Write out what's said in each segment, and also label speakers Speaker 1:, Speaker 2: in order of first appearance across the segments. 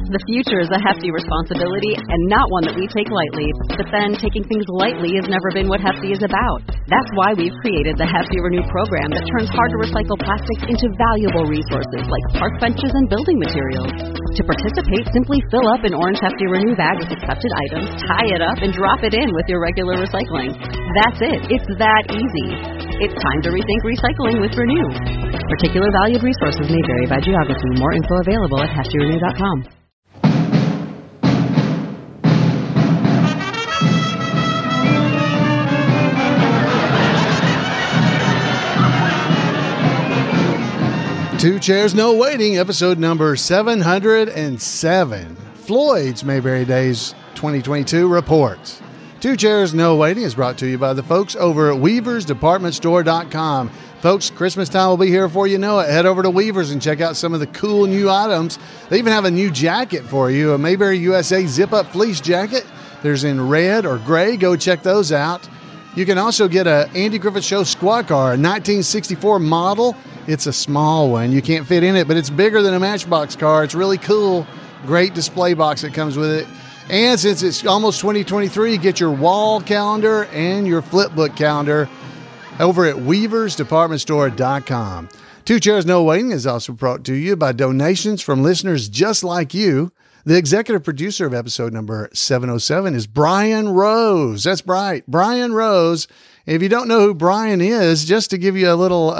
Speaker 1: The future is a hefty responsibility and not one that we take lightly. But then taking things lightly has never been what Hefty is about. That's why we've created the Hefty Renew program that turns hard-to-recycle plastics into valuable resources like park benches and building materials. To participate, simply fill up an orange Hefty Renew bag with accepted items, tie it up, and drop it in with your regular recycling. That's it. It's that easy. It's time to rethink recycling with Renew. Particular valued resources may vary by geography. More info available at heftyrenew.com.
Speaker 2: Two Chairs No Waiting, episode number 707. Floyd's Mayberry Days 2022 report. Two Chairs No Waiting is brought to you by the folks over at weaversdepartmentstore.com. Folks, Christmas time will be here before you know it. Head over to Weavers and check out some of the cool new items. They even have a new jacket for you, a Mayberry USA zip-up fleece jacket. There's in red or gray. Go check those out. You can also get a Andy Griffith Show squad car, a 1964 model. It's a small one. You can't fit in it, but it's bigger than a Matchbox car. It's really cool. Great display box that comes with it. And since it's almost 2023, get your wall calendar and your flipbook calendar over at weaversdepartmentstore.com. Two Chairs No Waiting is also brought to you by donations from listeners just like you. The executive producer of episode number 707 is Brian Rose. That's right, Brian Rose. If you don't know who Brian is, just to give you a little,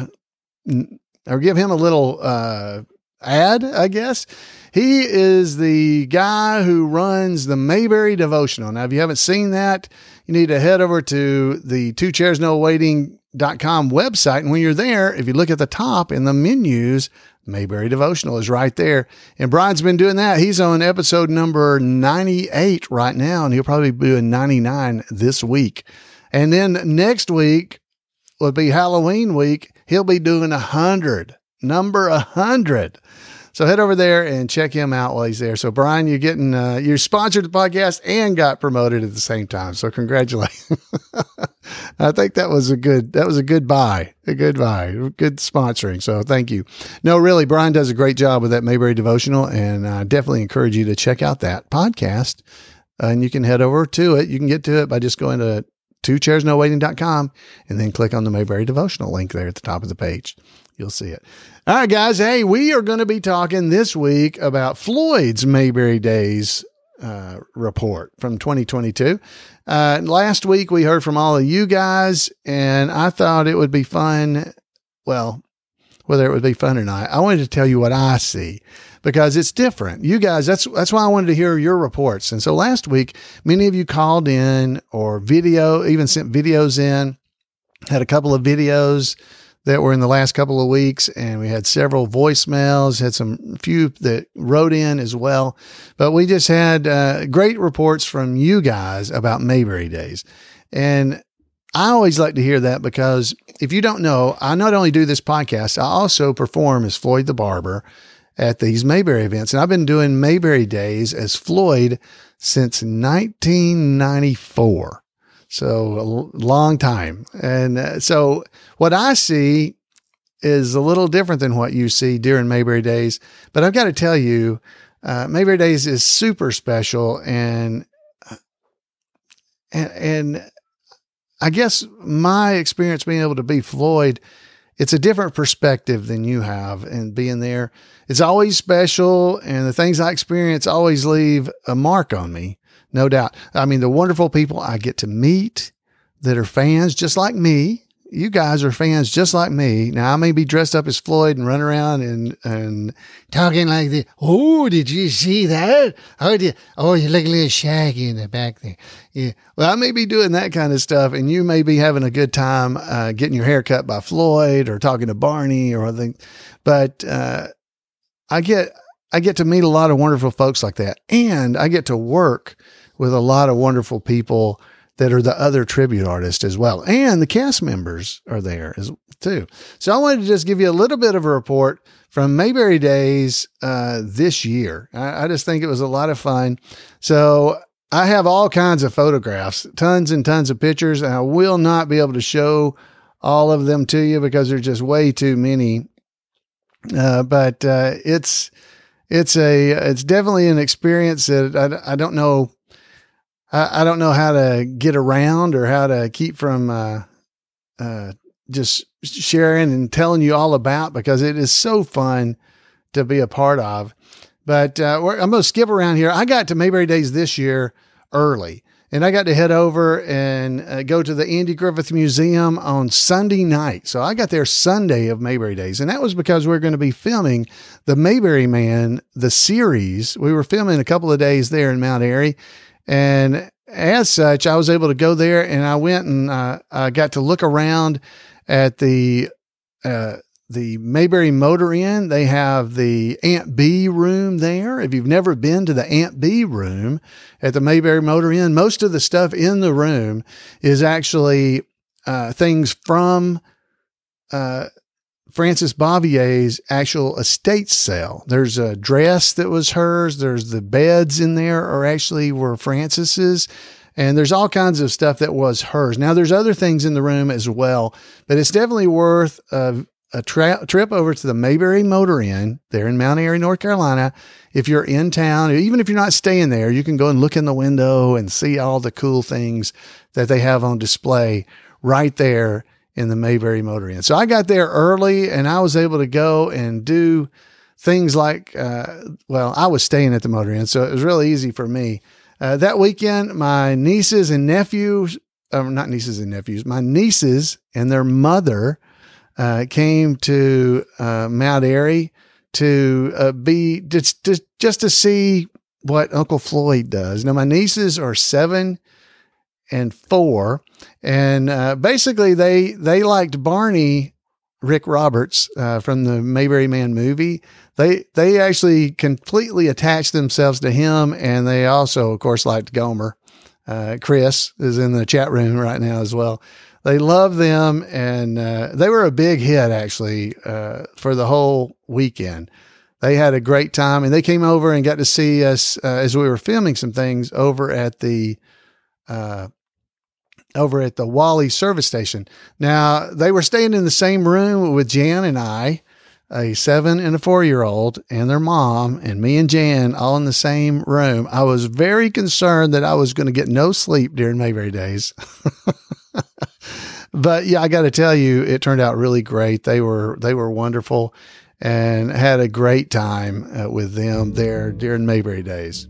Speaker 2: or give him a little ad, I guess. He is the guy who runs the Mayberry Devotional. Now, if you haven't seen that, you need to head over to the twochairsnowaiting.com website. And when you're there, if you look at the top in the menus, Mayberry Devotional is right there. And Brian's been doing that. He's on episode number 98 right now, and he'll probably be doing 99 this week. And then next week will be Halloween week. He'll be doing 100, number 100. So head over there and check him out while he's there. So Brian, you're getting, you're sponsored the podcast and got promoted at the same time. So congratulations. I think that was a good buy, good sponsoring. So thank you. No, really, Brian does a great job with that Mayberry Devotional, and I definitely encourage you to check out that podcast. And you can head over to it. You can get to it by just going to twochairsnowaiting.com and then click on the Mayberry Devotional link there at the top of the page. You'll see it. All right, guys. Hey, we are going to be talking this week about Floyd's Mayberry Days report from 2022. Last week, we heard from all of you guys, and I thought it would be fun. Well, whether it would be fun or not, I wanted to tell you what I see because it's different. You guys, that's why I wanted to hear your reports. And so last week, many of you called in or even sent videos in, had a couple of videos that were in the last couple of weeks, and we had several voicemails, had few that wrote in as well. But we just had great reports from you guys about Mayberry Days. And I always like to hear that because if you don't know, I not only do this podcast, I also perform as Floyd the Barber at these Mayberry events. And I've been doing Mayberry Days as Floyd since 1994. So a long time. And so what I see is a little different than what you see during Mayberry Days. But I've got to tell you, Mayberry Days is super special. And I guess my experience being able to be Floyd, it's a different perspective than you have, and being there, it's always special. And the things I experience always leave a mark on me. No doubt. I mean, the wonderful people I get to meet that are fans just like me. You guys are fans just like me. Now, I may be dressed up as Floyd and run around and talking like this. Oh, did you see that? Oh, you look a little shaggy in the back there. Yeah. Well, I may be doing that kind of stuff, and you may be having a good time getting your hair cut by Floyd or talking to Barney or anything. But I get to meet a lot of wonderful folks like that, and I get to work with a lot of wonderful people that are the other tribute artists as well. And the cast members are there too. So I wanted to just give you a little bit of a report from Mayberry Days this year. I just think it was a lot of fun. So I have all kinds of photographs, tons and tons of pictures, and I will not be able to show all of them to you because there's just way too many. But it's it's definitely an experience that I don't know. I don't know how to get around or how to keep from, just sharing and telling you all about, because it is so fun to be a part of. But, I'm going to skip around here. I got to Mayberry Days this year early, and I got to head over and go to the Andy Griffith Museum on Sunday night. So I got there Sunday of Mayberry Days, and that was because we're going to be filming the Mayberry Man, the series. We were filming a couple of days there in Mount Airy, and as such, I was able to go there, and I went and I got to look around at the Mayberry Motor Inn. They have the Aunt B room there. If you've never been to the Aunt B room at the Mayberry Motor Inn, most of the stuff in the room is actually things from Frances Bovier's actual estate sale. There's a dress that was hers. There's the beds in there were Frances's. And there's all kinds of stuff that was hers. Now, there's other things in the room as well, but it's definitely worth a trip over to the Mayberry Motor Inn there in Mount Airy, North Carolina. If you're in town, even if you're not staying there, you can go and look in the window and see all the cool things that they have on display right there in the Mayberry Motor Inn. So I got there early, and I was able to go and do things like, I was staying at the Motor Inn, so it was really easy for me. That weekend, my nieces and nephews, my nieces and their mother came to Mount Airy to be just to see what Uncle Floyd does. Now, my nieces are 7 and 4, and basically they liked Barney Rick Roberts from the Mayberry Man movie. They actually completely attached themselves to him, and they also, of course, liked Gomer. Chris is in the chat room right now as well. They love them, and they were a big hit, actually, for the whole weekend. They had a great time, and they came over and got to see us as we were filming some things over at the Wally service station. Now, they were staying in the same room with Jan and I, a 7 and a 4-year-old, and their mom, and me and Jan all in the same room. I was very concerned that I was going to get no sleep during Mayberry Days. But yeah, I got to tell you, it turned out really great. They were wonderful, and had a great time with them there during Mayberry Days.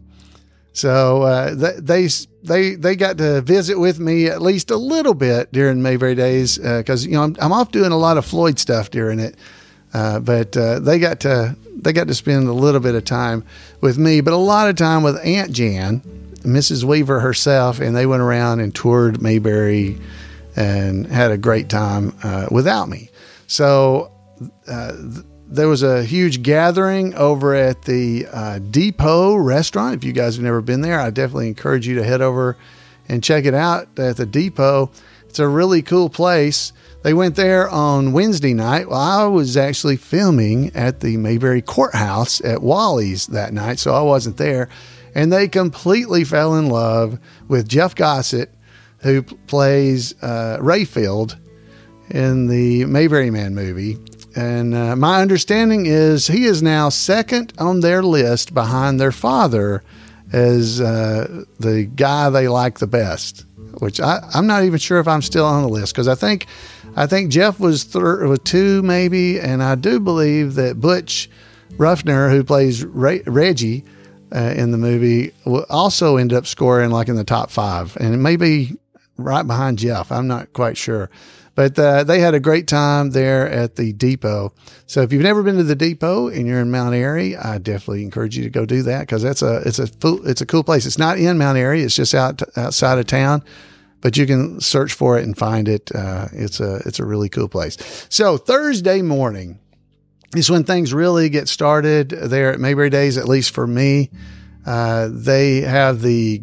Speaker 2: So they got to visit with me at least a little bit during Mayberry Days, because I'm off doing a lot of Floyd stuff during it. But they got to spend a little bit of time with me, but a lot of time with Aunt Jan, Mrs. Weaver herself, and they went around and toured Mayberry and had a great time without me. So there was a huge gathering over at the Depot restaurant. If you guys have never been there, I definitely encourage you to head over and check it out at the Depot. It's a really cool place. They went there on Wednesday night. Well, I was actually filming at the Mayberry Courthouse at Wally's that night, so I wasn't there. And they completely fell in love with Jeff Gossett, who plays Rayfield in the Mayberry Man movie. And my understanding is he is now second on their list behind their father as the guy they like the best, which I'm not even sure if I'm still on the list, because I think Jeff was 2 maybe, and I do believe that Butch Ruffner, who plays Reggie in the movie, will also end up scoring like in the top 5, and it may be right behind Jeff. I'm not quite sure. But they had a great time there at the Depot. So if you've never been to the Depot and you're in Mount Airy, I definitely encourage you to go do that, because it's a cool place. It's not in Mount Airy; it's just outside of town. But you can search for it and find it. It's a really cool place. So Thursday morning is when things really get started there at Mayberry Days, at least for me. They have the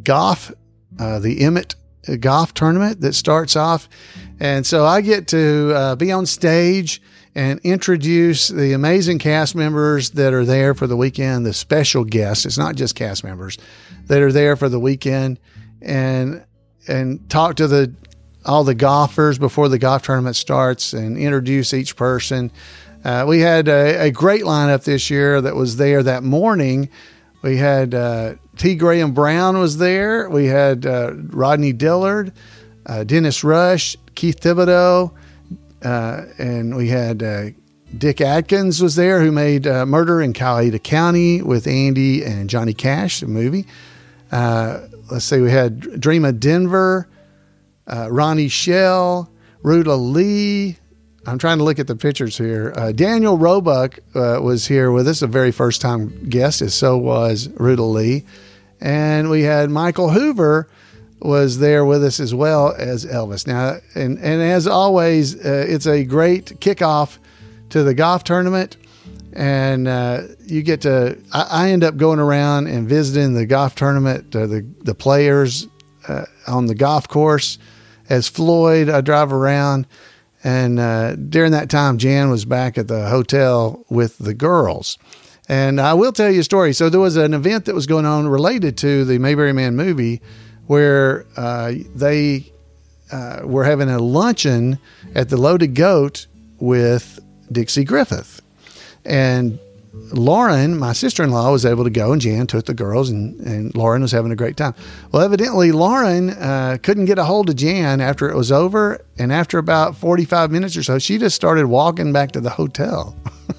Speaker 2: Emmett golf tournament that starts off. And so I get to be on stage and introduce the amazing cast members that are there for the weekend, the special guests. It's not just cast members that are there for the weekend, and talk to all the golfers before the golf tournament starts and introduce each person. We had a great lineup this year that was there that morning. We had T. Graham Brown was there. We had Rodney Dillard, Dennis Rush, Keith Thibodeau, and we had Dick Adkins was there, who made Murder in Coweta County with Andy and Johnny Cash, the movie. Let's see, we had Dreama Denver, Ronnie Shell, Ruta Lee. I'm trying to look at the pictures here. Daniel Roebuck was here with us, a very first time guest, as so was Ruta Lee. And we had Michael Hoover was there with us as well as Elvis. Now, and as always, it's a great kickoff to the golf tournament. And you get to, I end up going around and visiting the golf tournament, the players on the golf course. As Floyd, I drive around. And during that time, Jan was back at the hotel with the girls. And I will tell you a story. So there was an event that was going on related to the Mayberry Man movie where they were having a luncheon at the Loaded Goat with Dixie Griffith. And Lauren, my sister-in-law, was able to go, and Jan took the girls, and Lauren was having a great time. Well, evidently, Lauren couldn't get a hold of Jan after it was over, and after about 45 minutes or so, she just started walking back to the hotel.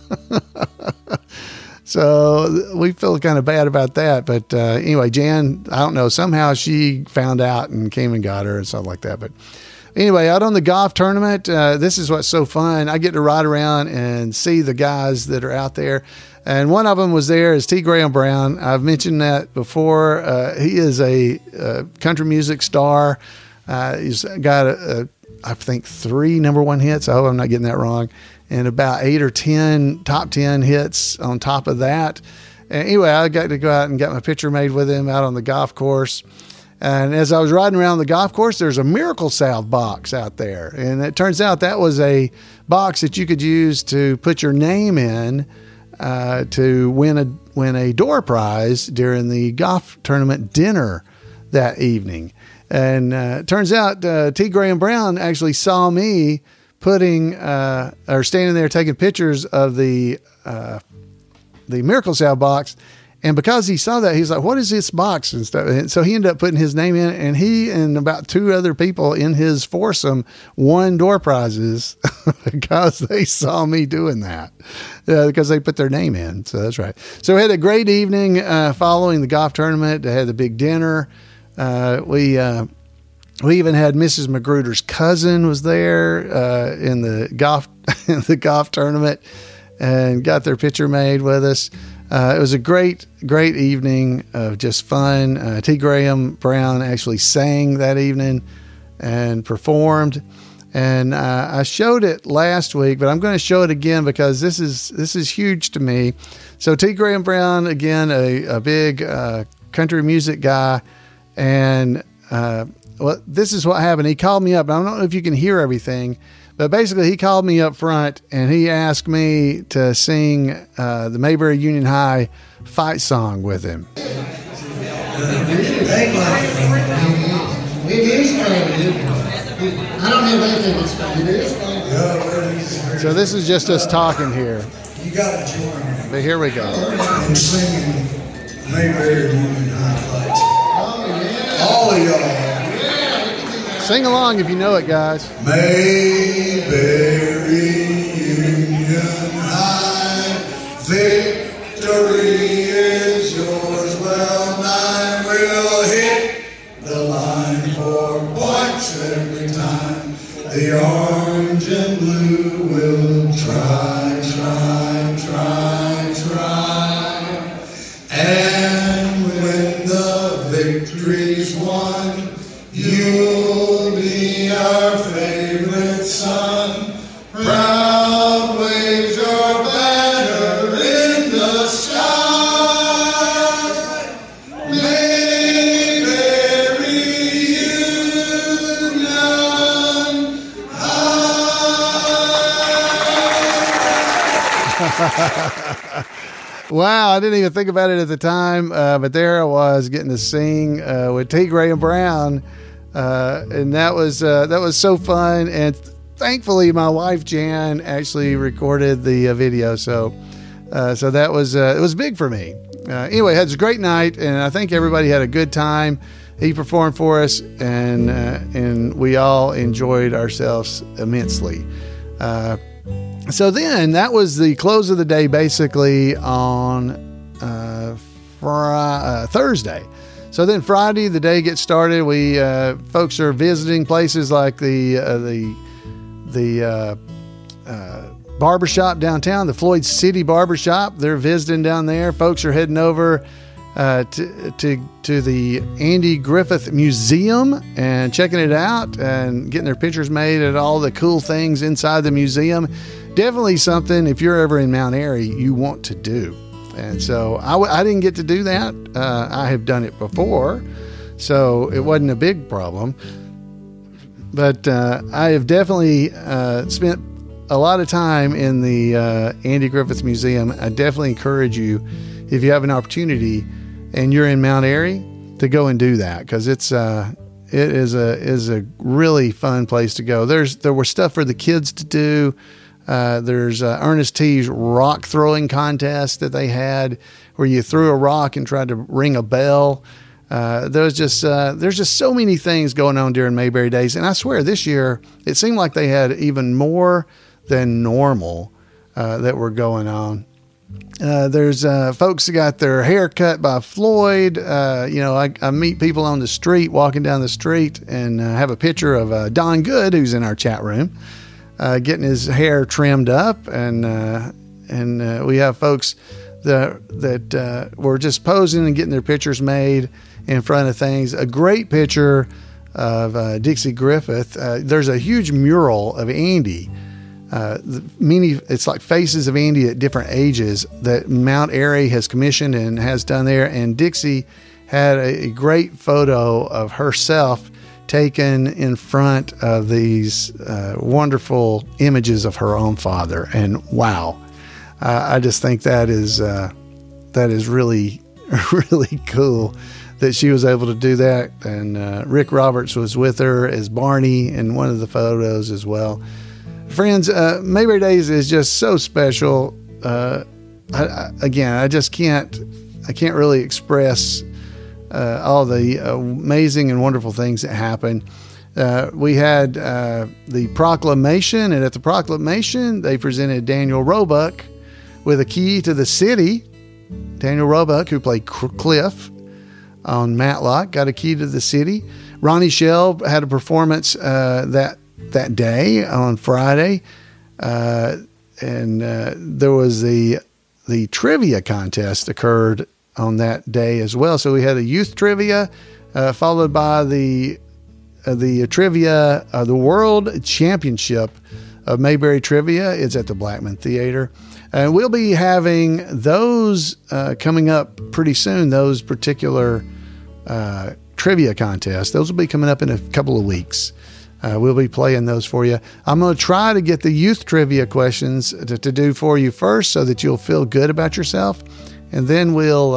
Speaker 2: So we feel kind of bad about that. But anyway, Jan, I don't know, somehow she found out and came and got her and stuff like that. But anyway, out on the golf tournament, this is what's so fun. I get to ride around and see the guys that are out there. And one of them was there is T. Graham Brown. I've mentioned that before. He is a country music star. He's got, I think, 3 number 1 hits. I hope I'm not getting that wrong. And about 8 or 10 top 10 hits on top of that. And anyway, I got to go out and get my picture made with him out on the golf course. And as I was riding around the golf course, there's a Miracle Salve box out there. And it turns out that was a box that you could use to put your name in to win a door prize during the golf tournament dinner that evening. And it turns out T. Graham Brown actually saw me putting or standing there taking pictures of the Miracle Salve box. And because he saw that, he's like, what is this box and stuff? And so he ended up putting his name in, and he and about 2 other people in his foursome won door prizes because they saw me doing that, because they put their name in. So that's right. So we had a great evening following the golf tournament. They had the big dinner. We even had Mrs. Magruder's cousin was there in the golf tournament and got their picture made with us. It was a great evening of just fun. T. Graham Brown actually sang that evening and performed. And I showed it last week, but I'm going to show it again because this is huge to me. So T. Graham Brown, again, a big country music guy. And well, this is what happened. He called me up. I don't know if you can hear everything, but basically he called me up front and he asked me to sing the Mayberry Union High fight song with him. So this is just us talking here.
Speaker 3: You got to join me.
Speaker 2: But here we go.
Speaker 3: I'm singing Mayberry Union High fights. All of y'all.
Speaker 2: Sing along if you know it, guys.
Speaker 3: Mayberry Union High, victory is yours. Well, 9 will hit the line for points every time. The orange and blue will try. And when the victory's won, you'll be our favorite son. Proud waves your banner in the sky. Mayberry Union High.
Speaker 2: Wow, I didn't even think about it at the time, but there I was getting to sing with T. Graham Brown, and that was so fun. And thankfully, my wife Jan actually recorded the video, so that was it was big for me. Anyway, it was a great night, and I think everybody had a good time. He performed for us, and we all enjoyed ourselves immensely. So then that was the close of the day, basically on Thursday. So then Friday, the day gets started. We folks are visiting places like the barbershop downtown, the Floyd City Barbershop. They're visiting down there. Folks are heading over to the Andy Griffith Museum and checking it out and getting their pictures made at all the cool things inside the museum. Definitely something, if you're ever in Mount Airy, you want to do. And so I didn't get to do that. I have done it before, so it wasn't a big problem. But I have definitely spent a lot of time in the Andy Griffith Museum. I definitely encourage you, if you have an opportunity and you're in Mount Airy, to go and do that, because it is a really fun place to go. There was stuff for the kids to do. There's Ernest T's rock throwing contest that they had, where you threw a rock and tried to ring a bell. There's just so many things going on during Mayberry Days, and I swear this year it seemed like they had even more than normal that were going on. There's folks that got their hair cut by Floyd. I meet people on the street, walking down the street, and have a picture of Don Good, who's in our chat room, getting his hair trimmed up, and we have folks that were just posing and getting their pictures made in front of things. A great picture of Dixie Griffith. There's a huge mural of Andy. It's like faces of Andy at different ages that Mount Airy has commissioned and has done there. And Dixie had a great photo of herself taken in front of these wonderful images of her own father. And wow, I just think that is really, really cool that she was able to do that. And Rick Roberts was with her as Barney in one of the photos as well. Friends, Mayberry Days is just so special. I can't really express all the amazing and wonderful things that happened. We had the proclamation, and at the proclamation, they presented Daniel Roebuck with a key to the city. Daniel Roebuck, who played Cliff on Matlock, got a key to the city. Ronnie Shelb had a performance that day on Friday, and there was the trivia contest occurred on that day as well. So we had a youth trivia, followed by the trivia, the World Championship of Mayberry Trivia. It's at the Blackman Theater, and we'll be having those coming up pretty soon. Those particular trivia contests, those will be coming up in a couple of weeks. We'll be playing those for you. I'm going to try to get the youth trivia questions to do for you first, so that you'll feel good about yourself, and then we'll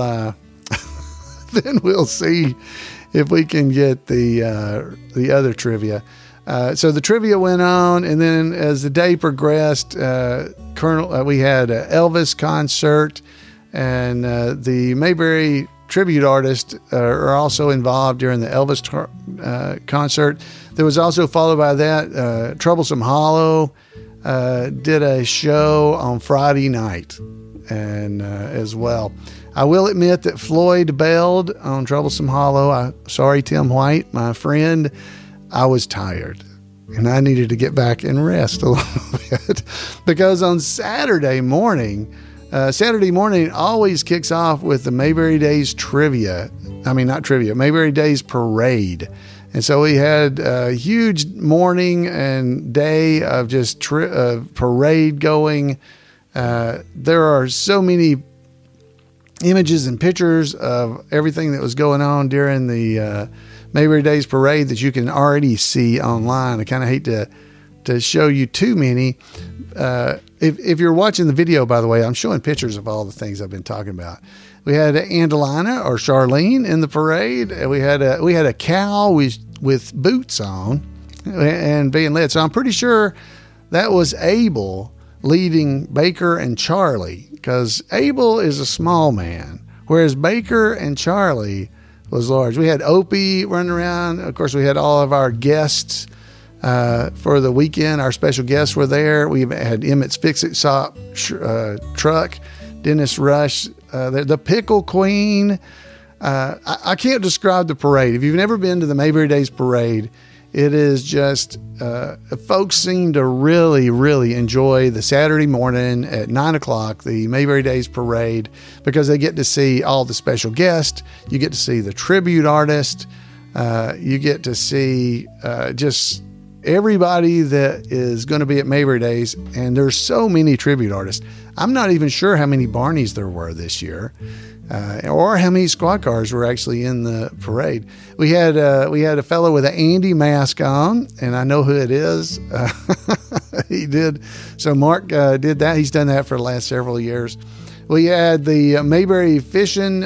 Speaker 2: see if we can get the other trivia. So the trivia went on, and then as the day progressed, we had an Elvis concert, and the Mayberry tribute artists are also involved during the Elvis concert. There was also, followed by that, Troublesome Hollow did a show on Friday night, and as well. I will admit that Floyd bailed on Troublesome Hollow. Sorry, Tim White, my friend. I was tired, and I needed to get back and rest a little bit, because on Saturday morning always kicks off with the Mayberry Days trivia. Mayberry Days parade. And so we had a huge morning and day of just parade going. There are so many images and pictures of everything that was going on during the Mayberry Days parade that you can already see online. I kind of hate to show you too many. If you're watching the video, by the way, I'm showing pictures of all the things I've been talking about. We had Andalina, or Charlene, in the parade. We had a cow with boots on, and being led. So I'm pretty sure that was Abel leading Baker and Charlie, because Abel is a small man, whereas Baker and Charlie was large. We had Opie running around. Of course, we had all of our guests for the weekend. Our special guests were there. We had Emmett's Fix-It Shop truck, Dennis Rush, the Pickle Queen. I can't describe the parade. If you've never been to the Mayberry Days Parade, it is just, folks seem to really, really enjoy the Saturday morning at 9 o'clock, the Mayberry Days Parade, because they get to see all the special guests. You get to see the tribute artist. You get to see just everybody that is going to be at Mayberry Days. And there's so many tribute artists. I'm not even sure how many Barneys there were this year. Or how many squad cars were actually in the parade. We had a fellow with an Andy mask on, and I know who it is. He did. So Mark did that. He's done that for the last several years. We had the Mayberry fishing,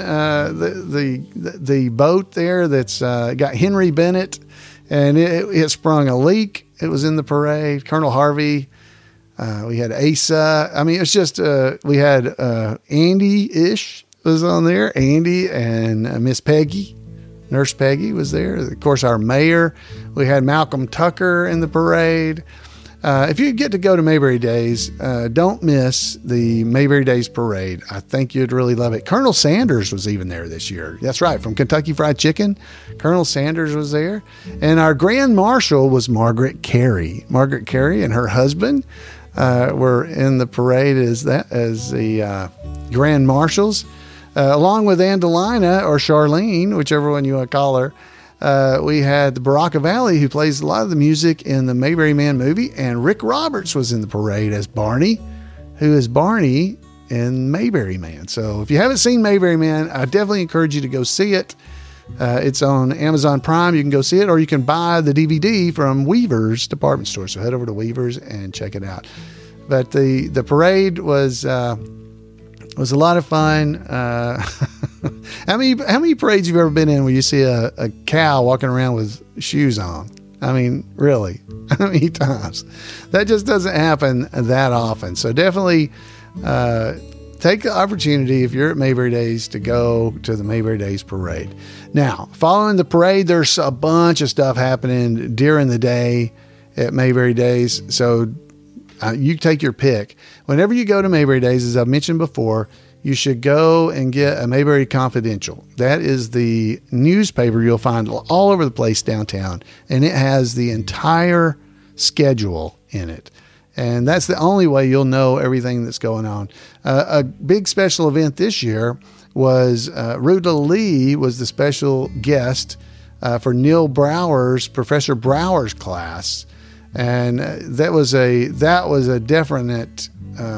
Speaker 2: the boat there that's got Henry Bennett, and it sprung a leak. It was in the parade. Colonel Harvey. We had Asa. I mean, it's just we had Andy-ish was on there. Andy and Miss Peggy, Nurse Peggy was there. Of course, our mayor. We had Malcolm Tucker in the parade. If you get to go to Mayberry Days, don't miss the Mayberry Days Parade. I think you'd really love it. Colonel Sanders was even there this year. That's right, from Kentucky Fried Chicken. Colonel Sanders was there. And our Grand Marshal was Margaret Carey. Margaret Carey and her husband were in the parade as the Grand Marshals. Along with Andalina or Charlene, whichever one you want to call her, we had the Baraka Valley, who plays a lot of the music in the Mayberry Man movie, and Rick Roberts was in the parade as Barney, who is Barney in Mayberry Man. So if you haven't seen Mayberry Man, I definitely encourage you to go see it. It's on Amazon Prime. You can go see it, or you can buy the DVD from Weaver's department store. So head over to Weaver's and check it out. But the parade was a lot of fun. How many parades you've ever been in where you see a cow walking around with shoes on? I mean, really, how many times? That just doesn't happen that often. So definitely take the opportunity, if you're at Mayberry Days, to go to the Mayberry Days Parade. Now, following the parade, there's a bunch of stuff happening during the day at Mayberry Days. So you take your pick. Whenever you go to Mayberry Days, as I've mentioned before, you should go and get a Mayberry Confidential. That is the newspaper you'll find all over the place downtown, and it has the entire schedule in it. And that's the only way you'll know everything that's going on. A big special event this year was Ruta Lee was the special guest for Neil Brower's, Professor Brower's class. And that was a definite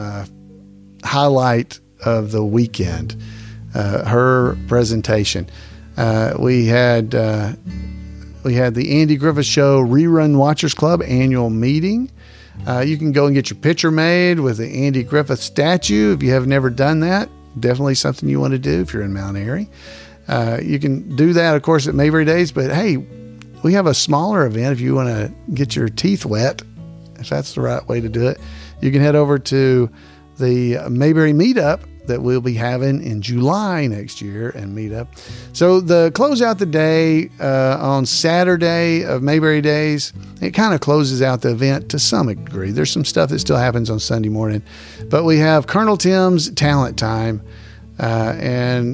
Speaker 2: highlight of the weekend. Her presentation. We had the Andy Griffith Show Rerun Watchers Club annual meeting. You can go and get your picture made with the Andy Griffith statue if you have never done that. Definitely something you want to do if you're in Mount Airy. You can do that, of course, at Mayberry Days. But hey, we have a smaller event if you want to get your teeth wet, if that's the right way to do it. You can head over to the Mayberry Meetup that we'll be having in July next year and meet up. So the close out the day on Saturday of Mayberry Days, it kind of closes out the event to some degree. There's some stuff that still happens on Sunday morning, but we have Colonel Tim's Talent Time, and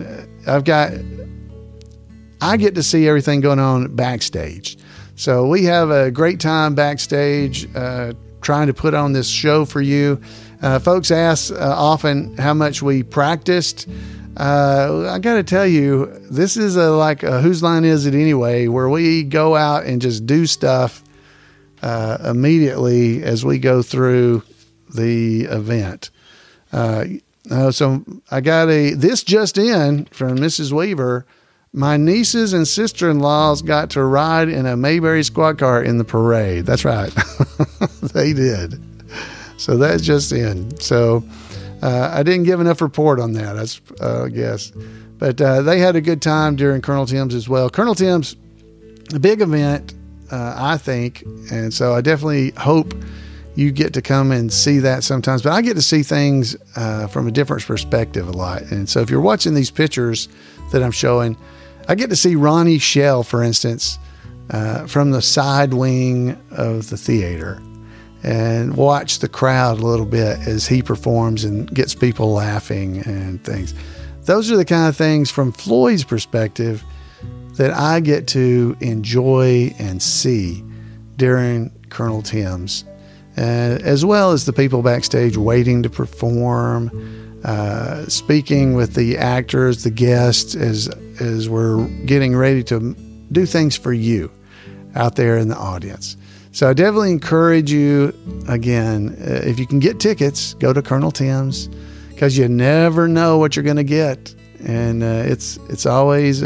Speaker 2: I get to see everything going on backstage. So we have a great time backstage trying to put on this show for you. Folks ask often how much we practiced. I got to tell you, this is like a Whose Line Is It Anyway, where we go out and just do stuff immediately as we go through the event. So I got this just in from Mrs. Weaver. My nieces and sister-in-laws got to ride in a Mayberry squad car in the parade. That's right. They did. So that's just in. So I didn't give enough report on that, I guess. But they had a good time during Colonel Tim's as well. Colonel Tim's, a big event I think. And so I definitely hope you get to come and see that sometimes. But I get to see things from a different perspective a lot. And so if you're watching these pictures that I'm showing, I get to see Ronnie Shell, for instance, from the side wing of the theater, and watch the crowd a little bit as he performs and gets people laughing and things. Those are the kind of things from Floyd's perspective that I get to enjoy and see during Colonel Tim's, as well as the people backstage waiting to perform, speaking with the actors, the guests, as we're getting ready to do things for you out there in the audience. So I definitely encourage you, again, if you can get tickets, go to Colonel Tim's, because you never know what you're going to get. And it's always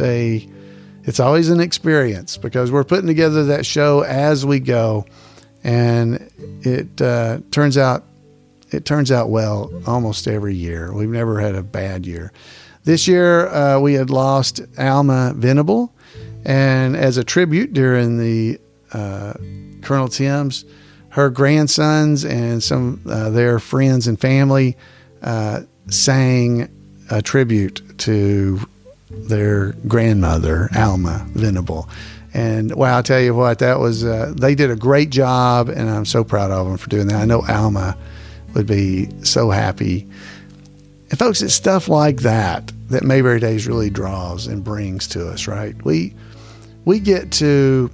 Speaker 2: an experience, because we're putting together that show as we go, and it turns out well almost every year. We've never had a bad year. This year we had lost Alma Venable, and as a tribute during the Colonel Tim's, her grandsons and some their friends and family sang a tribute to their grandmother, Alma Venable. And wow, I'll tell you what, that was, they did a great job, and I'm so proud of them for doing that. I know Alma would be so happy. And folks, it's stuff like that Mayberry Days really draws and brings to us, right? We get to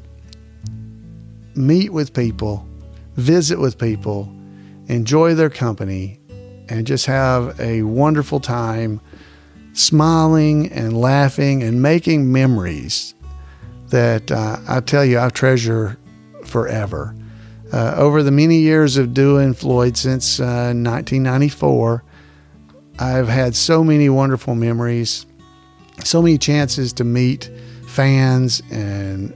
Speaker 2: meet with people, visit with people, enjoy their company, and just have a wonderful time smiling and laughing and making memories that I tell you I treasure forever. Over the many years of doing Floyd since 1994, I've had so many wonderful memories, so many chances to meet fans and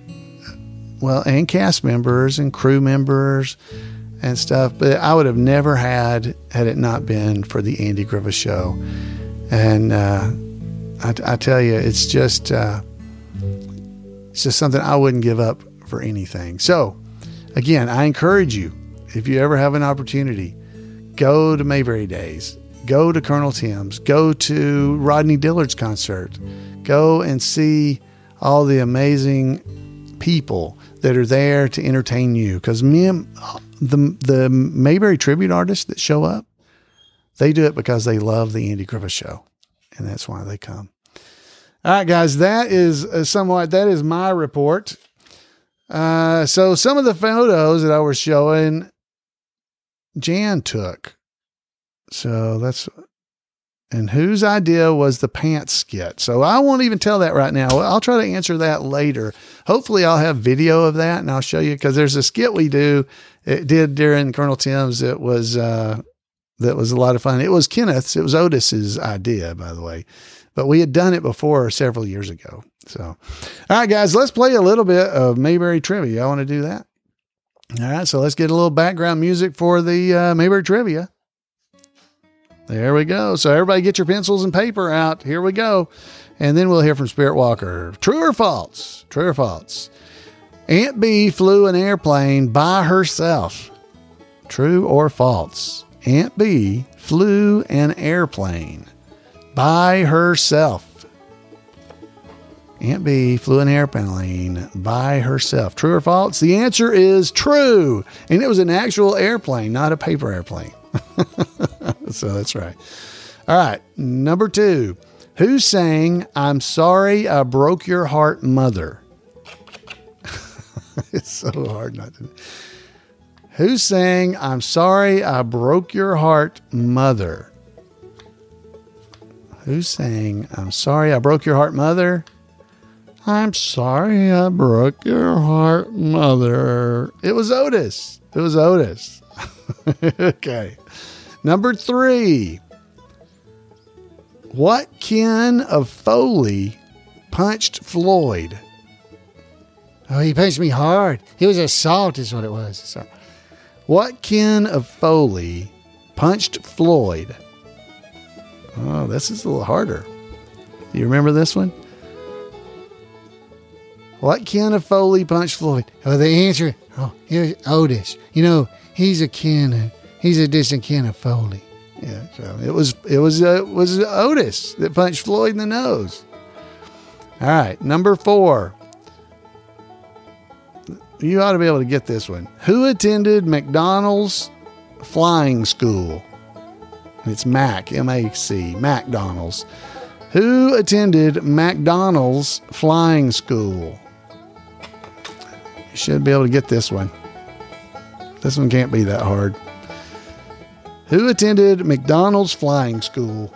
Speaker 2: cast members and crew members and stuff, but I would have never had it not been for the Andy Griffith Show. And I tell you, it's just something I wouldn't give up for anything. So again, I encourage you, if you ever have an opportunity, go to Mayberry Days, go to Colonel Tim's, go to Rodney Dillard's concert, go and see all the amazing people that are there to entertain you. Because the Mayberry tribute artists that show up, they do it because they love the Andy Griffith Show, and that's why they come. All right, guys, that is my report. So some of the photos that I was showing, Jan took. And whose idea was the pants skit? So I won't even tell that right now. I'll try to answer that later. Hopefully I'll have video of that and I'll show you, because there's a skit we did during Colonel Tim's. That was a lot of fun. It was Otis's idea, by the way, but we had done it before several years ago. So, all right, guys, let's play a little bit of Mayberry trivia. I want to do that. All right. So let's get a little background music for the Mayberry trivia. There we go. So everybody get your pencils and paper out. Here we go. And then we'll hear from Spirit Walker. True or false? True or false? Aunt Bee flew an airplane by herself. True or false? Aunt Bee flew an airplane by herself. Aunt Bee flew an airplane by herself. True or false? The answer is true. And it was an actual airplane, not a paper airplane. So that's right. All right. Number 2. Who sang "I'm Sorry I Broke Your Heart, Mother"? It's so hard not to. Who sang "I'm Sorry I Broke Your Heart, Mother"? Who sang "I'm Sorry I Broke Your Heart, Mother"? I'm sorry I broke your heart, Mother. It was Otis. Okay. Number 3. What Ken of Foley punched Floyd?
Speaker 4: Oh, he punched me hard. It was assault is what it was. So.
Speaker 2: What Ken of Foley punched Floyd? Oh, this is a little harder. Do you remember this one? What kin of Foley punched Floyd?
Speaker 4: Oh, the answer. Oh, here's Otis. You know, he's a distant kin of Foley.
Speaker 2: Yeah, so it was Otis that punched Floyd in the nose. All right, number 4. You ought to be able to get this one. Who attended McDonald's flying school? It's Mac, M-A-C, McDonald's. Who attended McDonald's flying school? You should be able to get this one. This one can't be that hard. Who attended McDonald's flying school?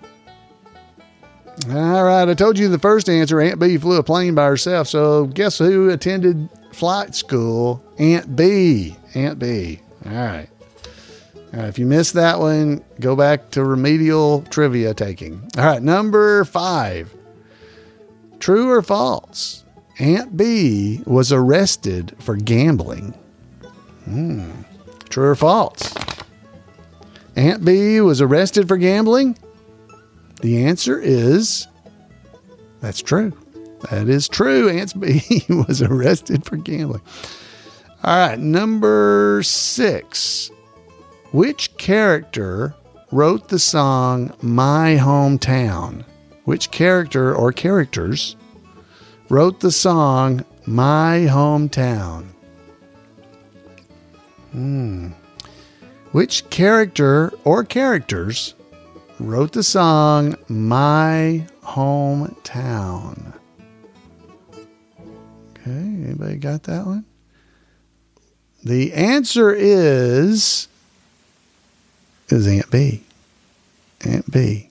Speaker 2: All right, I told you the first answer. Aunt B flew a plane by herself. So guess who attended flight school? Aunt B. Aunt B. All right. If you missed that one, go back to remedial trivia taking. All right, number 5. True or false? Aunt B was arrested for gambling. True or false? Aunt B was arrested for gambling? The answer is, that's true. That is true. Aunt B was arrested for gambling. All right, number 6. Which character wrote the song My Hometown? Which character or characters wrote the song My Hometown? Which character or characters wrote the song My Hometown? Okay, anybody got that one? The answer is Aunt B. Aunt B.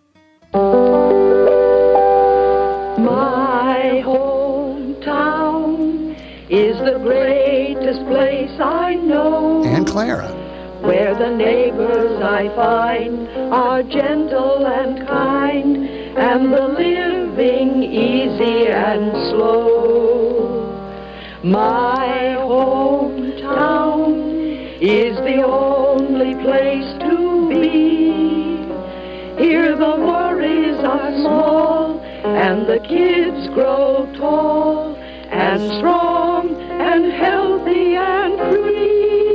Speaker 5: My hometown is the greatest place I know.
Speaker 2: And Clara.
Speaker 5: Where the neighbors I find are gentle and kind, and the living easy and slow. My hometown is the only place to be. Here the worries are small, and the kids grow tall, and strong, and healthy, and free.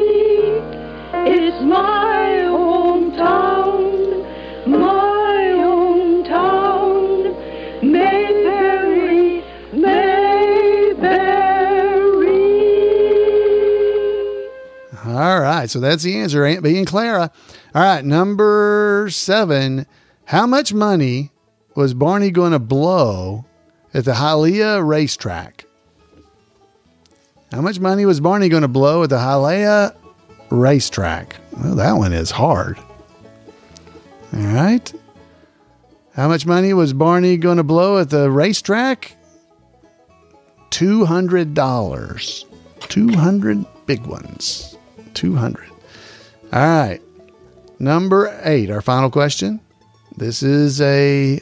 Speaker 5: It's my hometown, Mayberry, Mayberry.
Speaker 2: All right, so that's the answer, Aunt B and Clara. All right, number 7. How much money was Barney going to blow at the Hialeah racetrack? How much money was Barney going to blow at the Hialeah racetrack? Well, that one is hard. All right. How much money was Barney going to blow at the racetrack? $200. 200 big ones. 200. All right. Number 8, our final question. This is a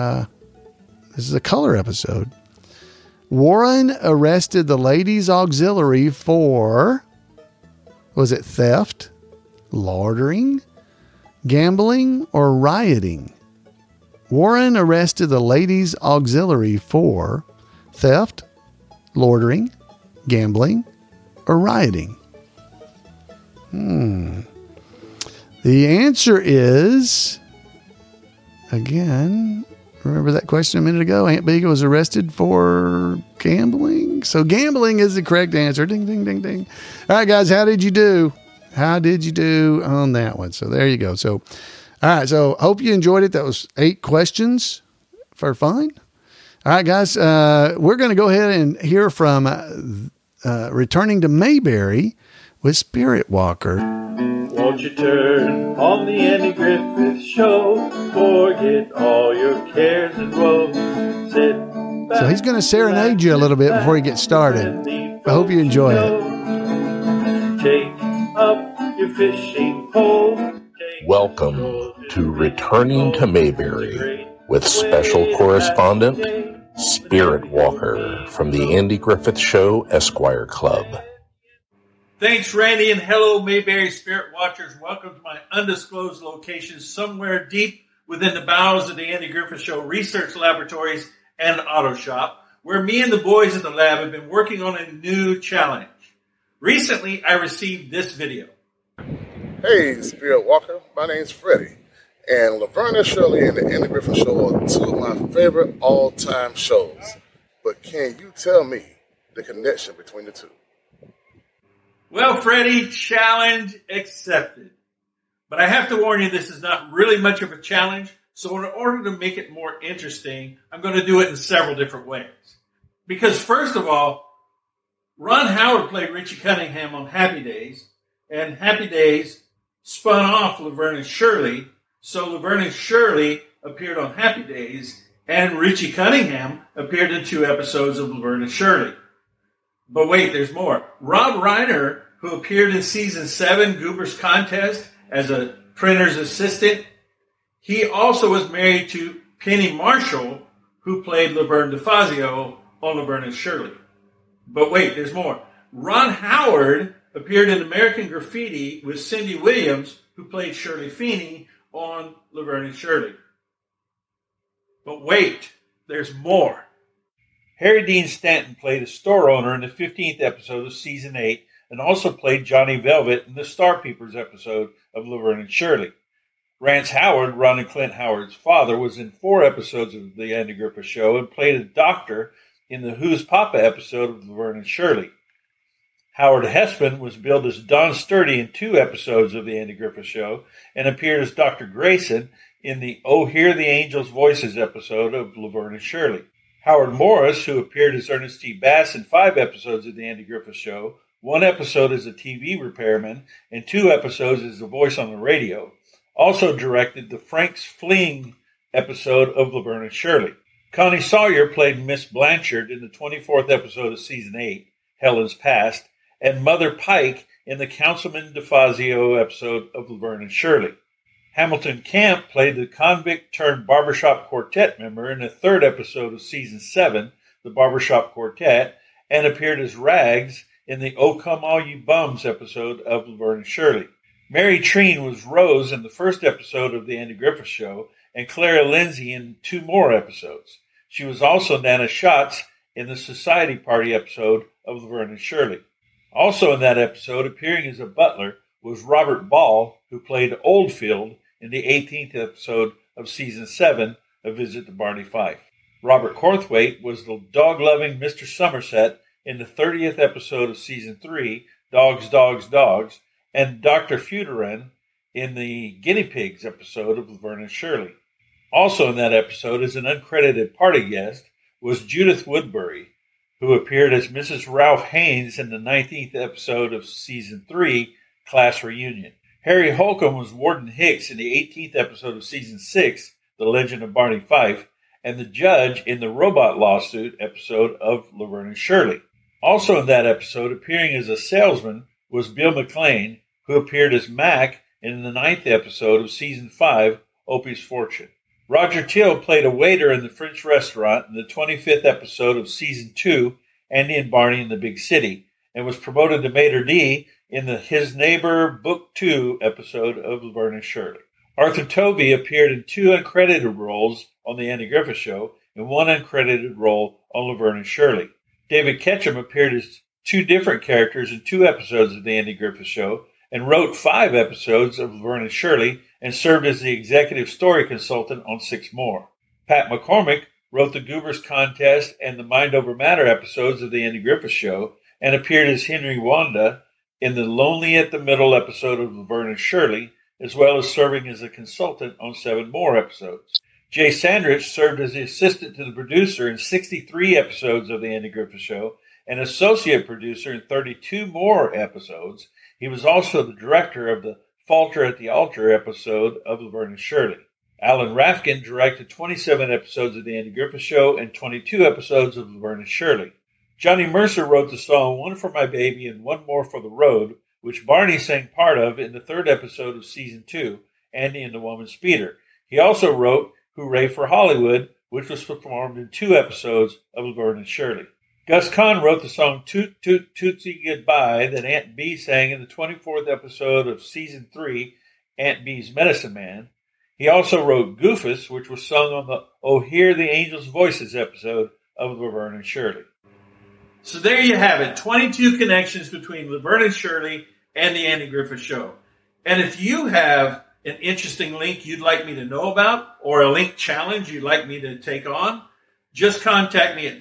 Speaker 2: color episode. Warren arrested the ladies' auxiliary for, was it theft, loitering, gambling, or rioting? Warren arrested the ladies' auxiliary for theft, loitering, gambling, or rioting. The answer is, again, remember that question a minute ago? Aunt B was arrested for gambling. So gambling is the correct answer. Ding, ding, ding, ding. All right, guys, how did you do? How did you do on that one? So there you go. So, all right. So hope you enjoyed it. That was 8 questions for fun. All right, guys, we're going to go ahead and hear from returning to Mayberry with Spirit Walker.
Speaker 6: Won't you turn on the Andy Griffith Show? Forget all your cares and woes. Sit back.
Speaker 2: So he's going to serenade you a little bit before he gets started. I hope you enjoy it.
Speaker 6: Take up your fishing pole.
Speaker 7: Welcome to Returning to Mayberry with special correspondent Spirit Walker from the Andy Griffith Show Esquire Club.
Speaker 8: Thanks, Randy, and hello, Mayberry Spirit Watchers. Welcome to my undisclosed location somewhere deep within the bowels of the Andy Griffith Show Research Laboratories and Auto Shop, where me and the boys at the lab have been working on a new challenge. Recently, I received this video.
Speaker 9: Hey, Spirit Walker. My name's Freddie. And Laverne and Shirley and the Andy Griffith Show are two of my favorite all-time shows. But can you tell me the connection between the two?
Speaker 8: Well, Freddie, challenge accepted. But I have to warn you, this is not really much of a challenge. So in order to make it more interesting, I'm going to do it in several different ways. Because first of all, Ron Howard played Richie Cunningham on Happy Days, and Happy Days spun off Laverne and Shirley. So Laverne and Shirley appeared on Happy Days, and Richie Cunningham appeared in 2 episodes of Laverne and Shirley. But wait, there's more. Rob Reiner, who appeared in Season 7, Goober's Contest, as a printer's assistant, he also was married to Penny Marshall, who played Laverne DeFazio on Laverne and Shirley. But wait, there's more. Ron Howard appeared in American Graffiti with Cindy Williams, who played Shirley Feeney on Laverne and Shirley. But wait, there's more. Harry Dean Stanton played a store owner in the 15th episode of Season 8 and also played Johnny Velvet in the Star Peepers episode of Laverne and Shirley. Rance Howard, Ron and Clint Howard's father, was in 4 episodes of The Andy Griffith Show and played a doctor in the Who's Papa episode of Laverne and Shirley. Howard Hespen was billed as Don Sturdy in 2 episodes of The Andy Griffith Show and appeared as Dr. Grayson in the Oh Hear the Angels' Voices episode of Laverne and Shirley. Howard Morris, who appeared as Ernest T. Bass in 5 episodes of The Andy Griffith Show, 1 episode as a TV repairman, and 2 episodes as a voice on the radio, also directed the Frank's Fleeing episode of Laverne and Shirley. Connie Sawyer played Miss Blanchard in the 24th episode of Season 8, Helen's Past, and Mother Pike in the Councilman DeFazio episode of Laverne and Shirley. Hamilton Camp played the convict-turned-barbershop quartet member in the 3rd episode of Season 7, the Barbershop Quartet, and appeared as Rags in the Oh Come All You Bums episode of Laverne and Shirley. Mary Treen was Rose in the 1st episode of The Andy Griffith Show, and Clara Lindsay in 2 more episodes. She was also Nana Schatz in the Society Party episode of Laverne and Shirley. Also in that episode, appearing as a butler, was Robert Ball, who played Oldfield in the 18th episode of Season 7 of Visit to Barney Fife. Robert Corthwaite was the dog-loving Mr. Somerset in the 30th episode of Season 3, Dogs, Dogs, Dogs, and Dr. Feuderin in the Guinea Pigs episode of Laverne and Shirley. Also in that episode, as an uncredited party guest, was Judith Woodbury, who appeared as Mrs. Ralph Haynes in the 19th episode of Season 3, Class Reunion. Harry Holcomb was Warden Hicks in the 18th episode of Season 6, The Legend of Barney Fife, and the judge in the Robot Lawsuit episode of Laverne and Shirley. Also in that episode, appearing as a salesman, was Bill McLean, who appeared as Mac in the 9th episode of Season 5, Opie's Fortune. Roger Till played a waiter in the French restaurant in the 25th episode of Season 2, Andy and Barney in the Big City, and was promoted to Maitre d' in the His Neighbor Book 2 episode of Laverne and Shirley. Arthur Tovey appeared in 2 uncredited roles on The Andy Griffith Show and 1 uncredited role on Laverne and Shirley. David Ketchum appeared as 2 different characters in 2 episodes of The Andy Griffith Show and wrote 5 episodes of Laverne and Shirley and served as the executive story consultant on 6 more. Pat McCormick wrote the Goobers Contest and the Mind Over Matter episodes of The Andy Griffith Show and appeared as Henry Wanda in the Lonely at the Middle episode of Laverne and Shirley, as well as serving as a consultant on 7 more episodes. Jay Sandrich served as the assistant to the producer in 63 episodes of The Andy Griffith Show and associate producer in 32 more episodes. He was also the director of the Falter at the Altar episode of Laverne and Shirley. Alan Rafkin directed 27 episodes of The Andy Griffith Show and 22 episodes of Laverne and Shirley. Johnny Mercer wrote the song One for My Baby and One More for the Road, which Barney sang part of in the 3rd episode of Season 2, Andy and the Woman Speeder. He also wrote Hooray for Hollywood, which was performed in 2 episodes of Laverne and Shirley. Gus Kahn wrote the song Toot Toot Tootsie Goodbye that Aunt Bee sang in the 24th episode of Season 3, Aunt Bee's Medicine Man. He also wrote Goofus, which was sung on the Oh Hear the Angels' Voices episode of Laverne and Shirley. So there you have it, 22 connections between Laverne and Shirley and the Andy Griffith Show. And if you have an interesting link you'd like me to know about, or a link challenge you'd like me to take on, just contact me at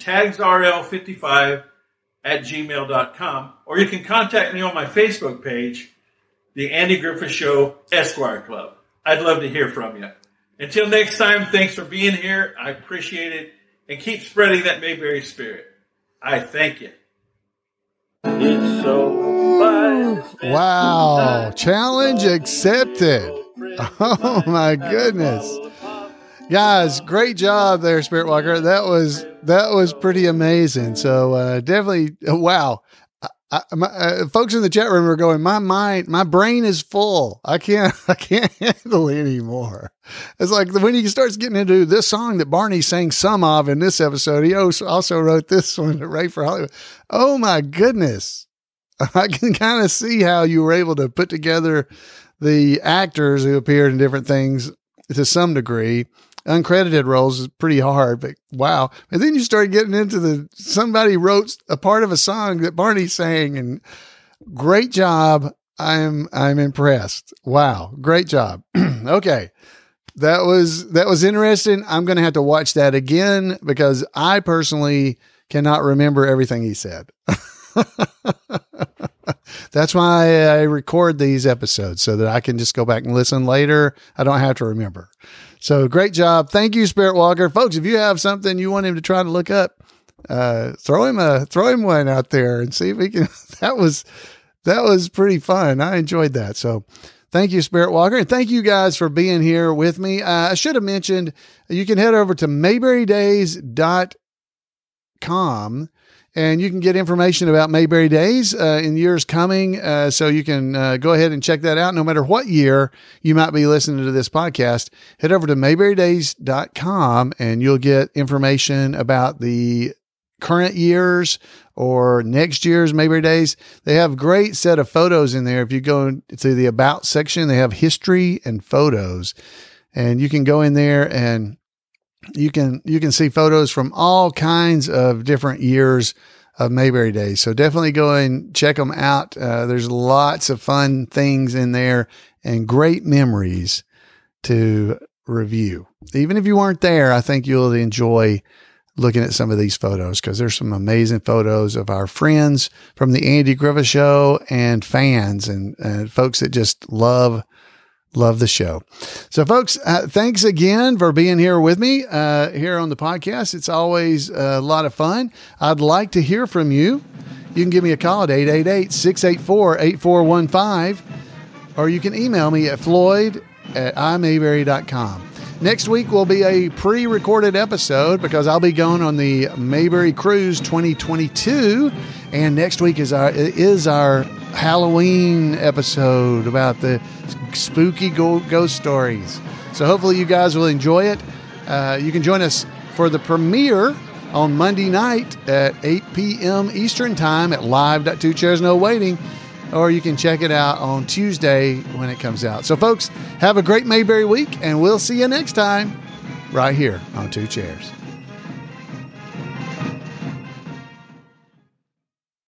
Speaker 8: tagsrl55@gmail.com, or you can contact me on my Facebook page, The Andy Griffith Show Esquire Club. I'd love to hear from you. Until next time, thanks for being here. I appreciate it. And keep spreading that Mayberry spirit. I thank you.
Speaker 6: It's so fun.
Speaker 2: Wow. Challenge accepted. Oh, my goodness. Guys, great job there, Spirit Walker. That was pretty amazing. So definitely, wow. Folks in the chat room are going, my brain is full. I can't handle it anymore. It's like when he starts getting into this song that Barney sang some of in this episode, he also wrote this one, Ray for Hollywood. Oh my goodness. I can kind of see how you were able to put together the actors who appeared in different things to some degree. Uncredited roles is pretty hard, but wow. And then you start getting into somebody wrote a part of a song that Barney sang, and great job. I'm impressed. Wow. Great job. Okay. That was interesting. I'm going to have to watch that again because I personally cannot remember everything he said. That's why I record these episodes so that I can just go back and listen later. I don't have to remember. So great job. Thank you, Spirit Walker. Folks, if you have something you want him to try to look up, throw him one out there and see if he can. That was pretty fun. I enjoyed that. So thank you, Spirit Walker. And thank you guys for being here with me. I should have mentioned you can head over to mayberrydays.com and you can get information about Mayberry Days in years coming. So you can go ahead and check that out. No matter what year you might be listening to this podcast, head over to mayberrydays.com and you'll get information about the current years or next year's Mayberry Days. They have a great set of photos in there. If you go to the About section, they have history and photos. And you can go in there and you can see photos from all kinds of different years of Mayberry Days. So definitely go and check them out. There's lots of fun things in there and great memories to review. Even if you weren't there, I think you'll enjoy looking at some of these photos because there's some amazing photos of our friends from the Andy Griffith Show and fans and folks that just love the show. So folks, thanks again for being here with me here on the podcast. It's always a lot of fun. I'd like to hear from you. You can give me a call at 888-684-8415, or you can email me at floyd@imayberry.com. Next week will be a pre-recorded episode because I'll be going on the Mayberry Cruise 2022. And next week is our Halloween episode about the spooky ghost stories. So hopefully you guys will enjoy it. You can join us for the premiere on Monday night at 8 p.m. Eastern Time at live.2chairsnowaiting, or you can check it out on Tuesday when it comes out. So folks, have a great Mayberry week, and we'll see you next time right here on Two Chairs.